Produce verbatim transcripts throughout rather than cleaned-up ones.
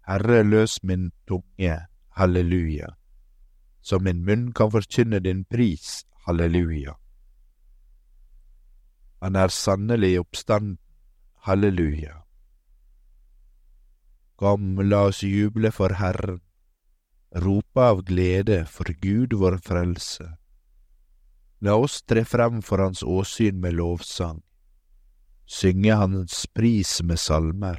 Herre, løs min tunge, halleluja, så min munn kan forkynne din pris, halleluja. Han er sannelig i oppstand, halleluja. Kom, la oss juble for Herren, rope av glede for Gud vår frelse. La oss tre frem for hans åsyn med lovsang, synge hans pris med salmer.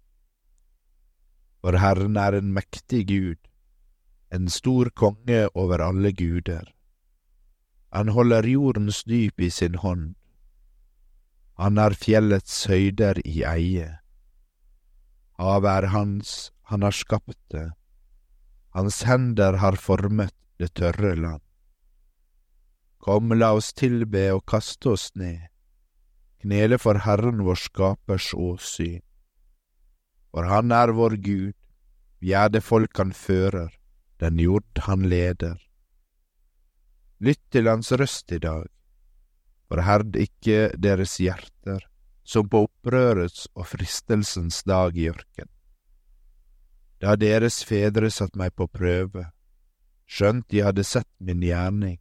For Herren er en mektig Gud, en stor konge over alle guder. Han holder jordens dyp i sin hånd. Han har fjellets høyder i eie. Havet er hans, han har skapt det. Hans hender har formet det tørre land. Kom, la oss tilbe og kaste oss ned, knele for Herren vår skapers åsyn. For han er vår Gud, vi er det folk han fører, den jord han leder. Lytt til hans røst i dag, forherd ikke deres hjerter, som på opprørets og fristelsens dag i ørken. Da deres fedre satt meg på prøve, skjønt de hadde sett min gjerning.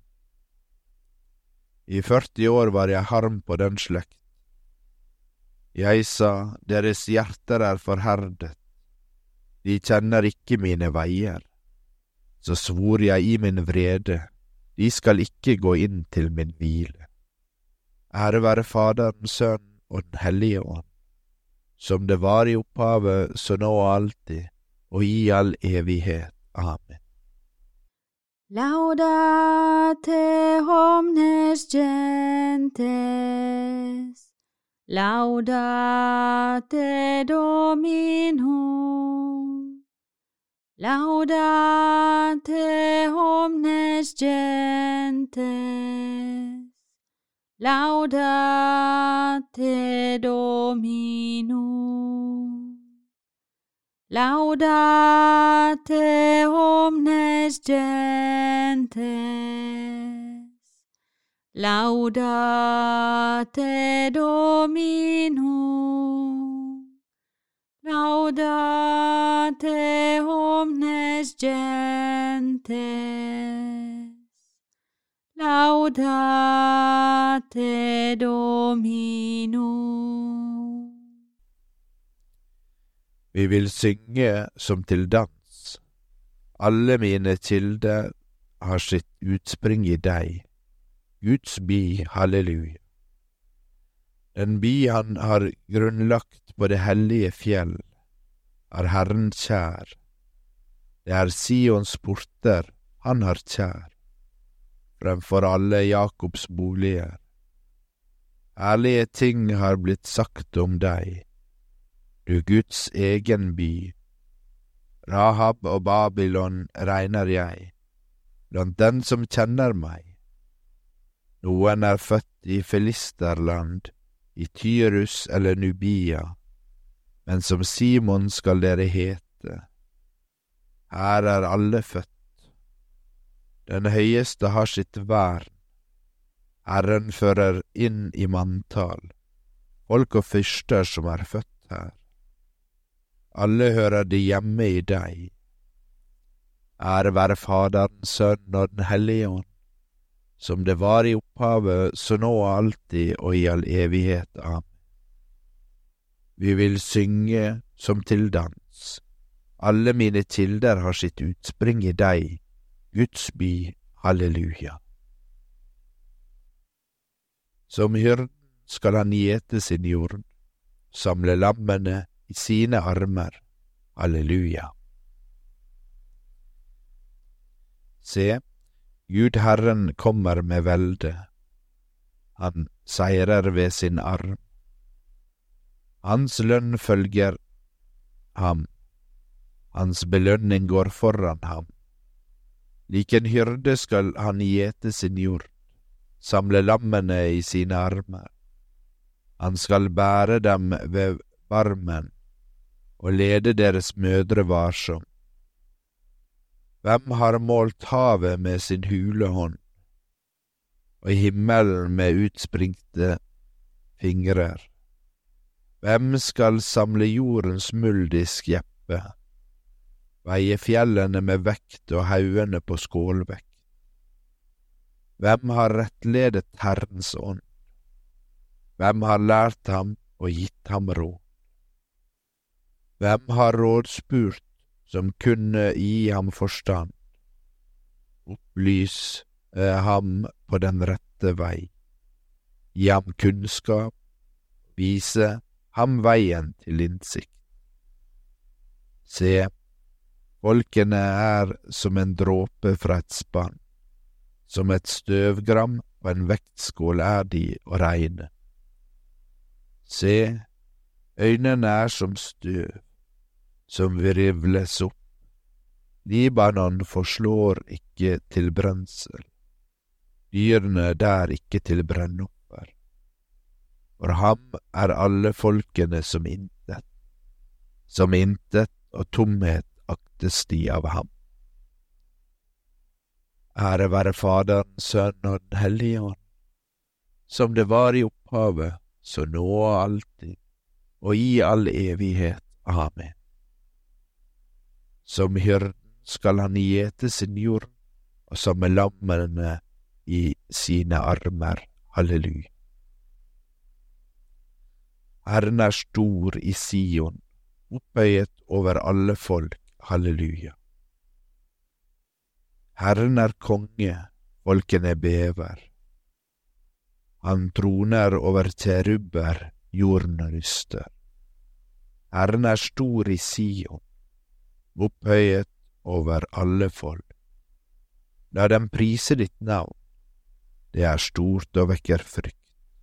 I førti år var jeg harm på den slekt. Jeg sa, deres hjerter er forherdet, de kjenner ikke mine veier. Så svor jeg i min vrede, de skal ikke gå inn til min hvile. Ære være Faderen, Sønnen og Den hellige ånd, som det var i opphavet, så nå og alltid, og i all evighet. Amen. Laudate omnes gentes, laudate Dominum, laudate omnes gentes, laudate Dominum, laudate omnes gentes, laudate Dominum, laudate omnes gentes, laudate Dominum. Vi vil synge som til dans. Alle mine kilder har sitt utspring i deg. Guds by, halleluja. Den by han har grunnlagt på det hellige fjell, er Herren kjær. Det er Sions porter han har kjær, fremfor alle Jakobs boliger. Ærlige ting har blitt sagt om deg, du Guds egen by. Rahab og Babylon regner jeg, blant den som kjenner meg. Noen er født i Filisterland, i Tyrus eller Nubia, men som Simon skal dere hete. Her er alle født. Den høyeste har sitt vern. Herren fører inn i manntall, folk og fyrster som er født her. Alle hører de hjemme i deg. Ære være Faderen, Sønnen og Den hellige ånd, som det var i opphavet, så nå og alltid og i all evighet. Amen. Vi vil synge som til dans. Alle mine kilder har sitt utspring i deg, Guds by, halleluja. Som hyrden skal han gjete sin jord, samle lammene i sine armer, halleluja. Se, Gud Herren kommer med velde, han seirer ved sin arm. Hans lønn følger ham, hans belønning går foran ham. Lik en hyrde skal han gjete sin jord, samle lammene i sine armer. Han skal bære dem ved barmen, og lede deres mødre varsom. Hvem har målt havet med sin hule hånd, og himmelen med utspringte fingrer? Hvem skal samle jordens muldisk jeppe, veie fjellene med vekt og haugene på skålvekt. Hvem har rettledet Herrens ånd? Hvem har lært ham og gitt ham råd? Hvem har rådspurt som kunne gi ham forstand? Opplys eh, ham på den rette vei. Gi ham kunnskap, vise ham veien til innsikt. Se, folkene er som en dråpe fra et spann, som et støvgram på en vektskål er de å regne. Se, øynene er som støv, som virvles opp. Libanon forslår ikke til brensel, dyrene der ikke til brennoffer. For ham er alle folkene som intet, som intet og tomhet aktes de av ham. Ære være Faderen, Sønnen og Den hellige ånd, som det var i opphavet, så nå og alltid, og i all evighet. Amen. Som hyrden skal han gjete sin jord, og som med lammene i sine armer. Halleluja. Herren er stor i Sion, opphøyet over alle folk. Halleluja. Herren er konge, folkene bever. Han troner over terubber, jorden ryster. Herren er stor i Sion, opphøyet over alle folk. La dem prise ditt navn, det er stort og vekker frykt.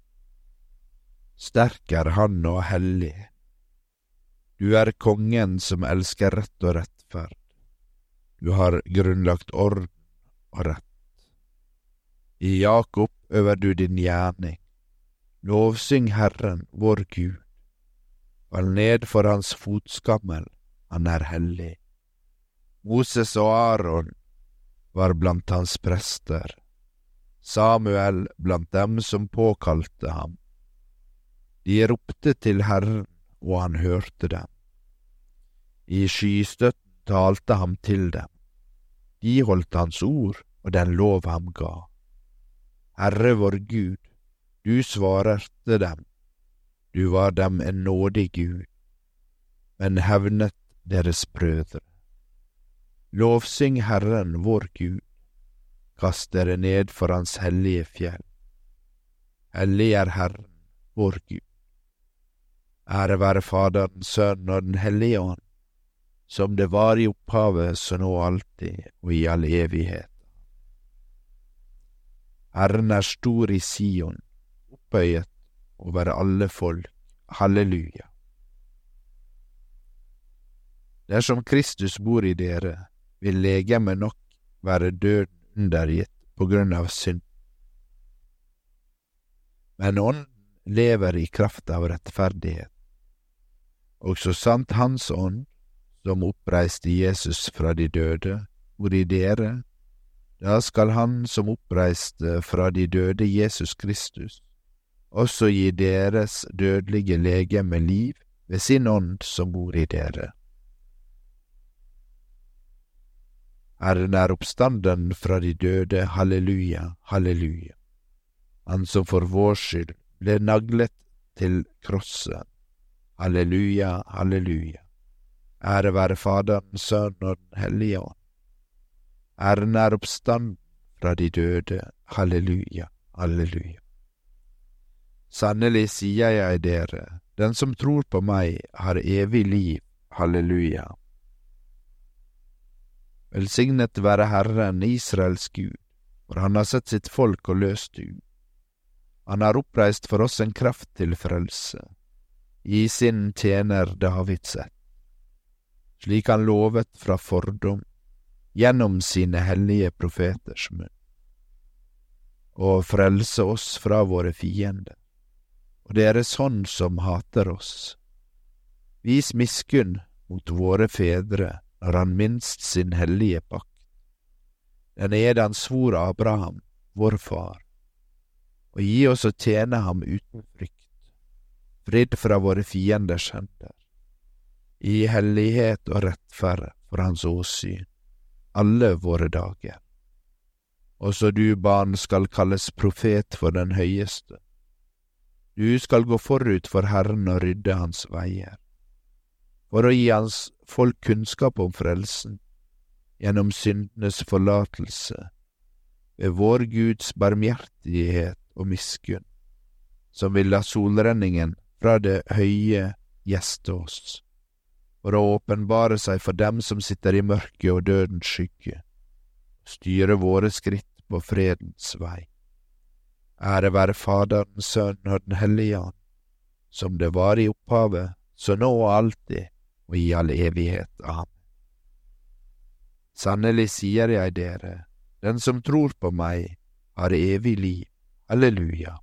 Sterk er han og hellig. Du er kongen som elsker rett og rettferd. Du har grunnlagt orden og rett. I Jakob øver du din gjerning. Lovsyng Herren, vår Gud. Fall ned for hans fotskammel, han er hellig. Moses og Aaron var blant hans prester, Samuel blant dem som påkalte ham. De ropte til Herren, og han hørte dem. I skystøtten talte ham til dem. De holdt hans ord, og den lov ham ga. Herre vår Gud, du svarerte dem. Du var dem en nådig Gud, men hevnet deres brødre. Lovsyng Herren vår Gud, kast dere ned for hans hellige fjell. Hellig er Herren vår Gud. Ære være Faderen, Sønnen og Den hellige ånd, som det var i opphavet, så nå alltid og i all evighet. Herren er stor i Sion, opphøyet over alle folk. Halleluja. Dersom Kristus bor i dere, vil legemet nok være døden undergitt på grunn av synd. Men ånden lever i kraft av rettferdighet. Og så sant hans ånd, som oppreiste Jesus fra de døde, bor i dere, da skal han som oppreiste fra de døde Jesus Kristus, også gi deres dødelige legeme liv ved sin ånd som bor i dere. Herren er oppstanden fra de døde, halleluja, halleluja. Han som for vår skyld ble naglet til krossen, halleluja, halleluja. Ære være Faderen, Sønnen og Den hellige ånd. Herren er oppstanden fra de døde, halleluja, halleluja. Sannelig sier jeg dere, den som tror på meg har evig liv, halleluja. Velsignet være Herren, Israels Gud, for han har sett sitt folk og løst ut. Han har oppreist for oss en kraft til frelse, i sin tjener Davids ett, slik han lovet fra fordom, gjennom sine hellige profeters munn, og frelse oss fra våre fiender, og deres hånd som hater oss. Vis miskunn mot våre fedre når han minst sin hellige pakt, den ed han svor Abraham, vår far, og gi oss å tjene ham uten frykt, fridd fra våre fienders hender, i hellighet og rettferd for hans åsyn alle våre dager. Også du, barn, skal kalles profet for den høyeste. Du skal gå forut for Herren og rydde hans veier, for å gi hans folk kunnskap om frelsen, gjennom syndenes forlatelse, ved vår Guds barmhjertighet og miskunn, som vil la solrenningen fra det høye gjeste oss, for å åpenbare seg for dem som sitter i mørket og dødens skygge, styre våre skritt på fredens vei. Ære være Faderen, Sønnen og Den hellige Ånd, som det var i opphavet, så nå og alltid, og i all evighet. Amen. Sannelig sier jeg dere, den som tror på meg, har evig liv. Halleluja.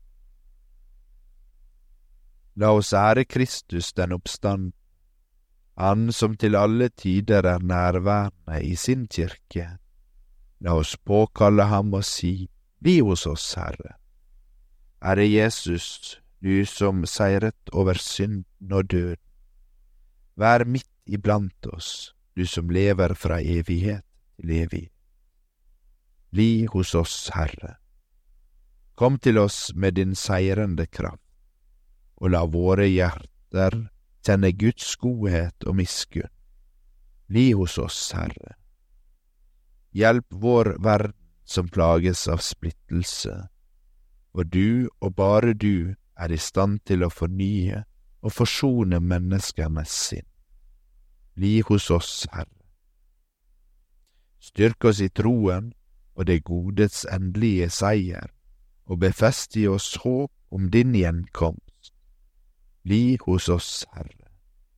La oss ære Kristus den oppstand, han som til alle tider er nærværende i sin kirke. La oss påkalle ham og si, bli hos oss, Herre. Herre Jesus, du som seiret over synden og døden, vær midt iblant oss, du som lever fra evighet til evighet. Bli hos oss, Herre. Kom til oss med din seirende kraft, og la våre hjerter kjenne Guds godhet og miskunn. Bli hos oss, Herre. Hjelp vår verden som plages av splittelse, for du og bare du er i stand til å fornye og forsone menneskenes sinn. Bli hos oss, Herre. Styrk oss i troen og det godes endelige seier, og befest i oss håp om din gjenkomst. Bli hos oss, Herre.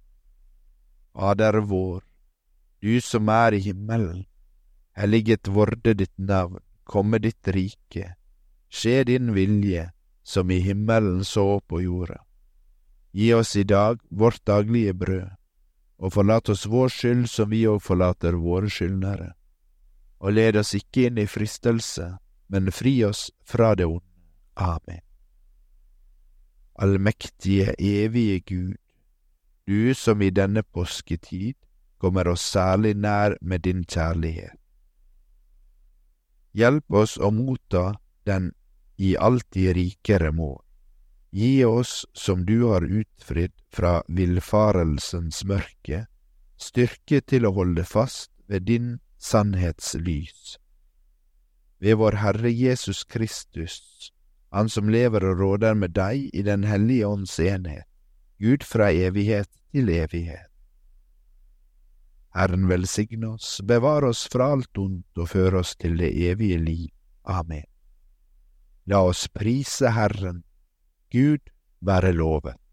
Fader vår, du som er i himmelen, helliget vorde ditt navn, komme ditt rike, skje din vilje, som i himmelen så på jorda. Gi oss i dag vårt daglige brød, og forlat oss vår skyld som vi og forlater våre skyldnere. Og led oss ikke inn i fristelse, men fri oss fra det onde. Amen. Allmektige, evige Gud, du som i denne påsketid kommer oss særlig nær med din kjærlighet. Hjelp oss å motta den i alltid rikere mål. Gi oss, som du har utfridd fra villfarelsens mørke, styrke til å holde fast ved din sannhetslys. Ved vår Herre Jesus Kristus, han som lever og råder med deg i den hellige ånds enhet, Gud fra evighet til evighet. Herren velsigne oss, bevare oss fra alt ondt og føre oss til det evige liv. Amen. La oss prise Herren. Gud være lovet.